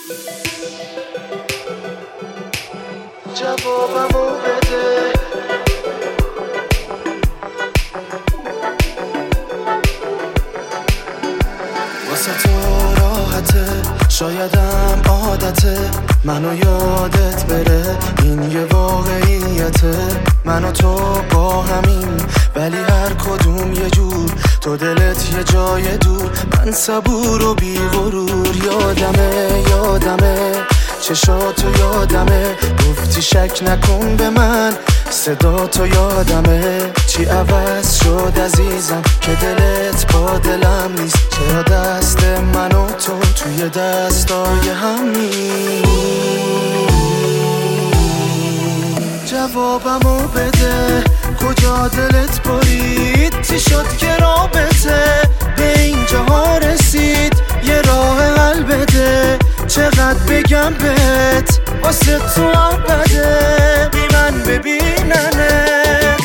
جوابمو بده. واسه تو راحته، شایدم عادته منو یادت بره. این یه واقعیته، من و تو با همین، ولی هر کدوم یه جور. تو دلت یه جای دور، من صبور و بی غرور. یادمه چشاتو یادمه، گفتی شک نکن به من، صدا تو یادمه. چی عوض شد عزیزم که دلت با دلم نیست؟ چرا دست من و تو توی دستای هم نیست؟ جوابمو بده، کجا دلت برید؟ چی شد که رابطه به اینجاها رسید؟ یه راه حل بده، چقدر بگم بهت واسه تو عبده بی من ببیننت.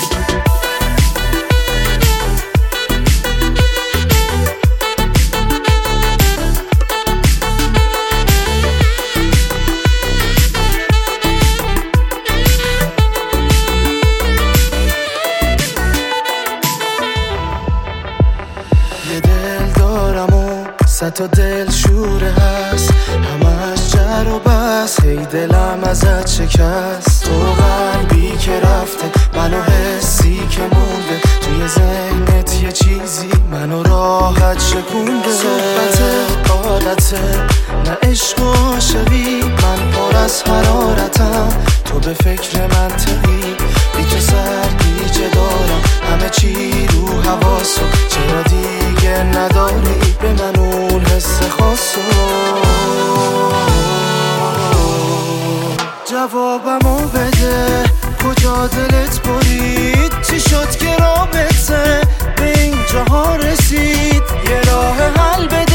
یه دل دارم و صد تا دل شوره هست، همش جر و بس، هی دلم ازت شکست. تو قلبی که رفته، منو حسی که مونده، توی ذهنت یه چیزی منو راحت شکونده. صحبت عادته، نه عشق و عاشقی، من پر از حرارتم، تو به فکر منطقی. بی تو سرگیجه دارم، همه چی رو حواسو، چرا دیگه نداری به من اون حس خاصو؟ جوابمو بده، کجا دلت برید؟ چی شد که رابطه به اینجاها رسید؟ یه راه حل بده.